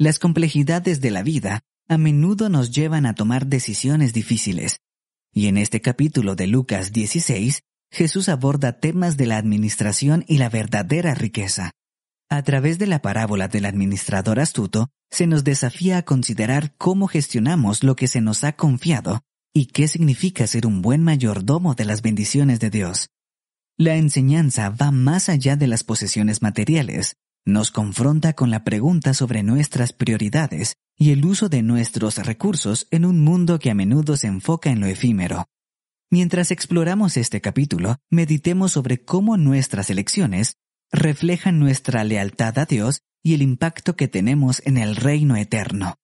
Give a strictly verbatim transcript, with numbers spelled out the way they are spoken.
Las complejidades de la vida a menudo nos llevan a tomar decisiones difíciles. Y en este capítulo de Lucas dieciséis, Jesús aborda temas de la administración y la verdadera riqueza. A través de la parábola del administrador astuto, se nos desafía a considerar cómo gestionamos lo que se nos ha confiado y qué significa ser un buen mayordomo de las bendiciones de Dios. La enseñanza va más allá de las posesiones materiales. Nos confronta con la pregunta sobre nuestras prioridades y el uso de nuestros recursos en un mundo que a menudo se enfoca en lo efímero. Mientras exploramos este capítulo, meditemos sobre cómo nuestras elecciones reflejan nuestra lealtad a Dios y el impacto que tenemos en el reino eterno.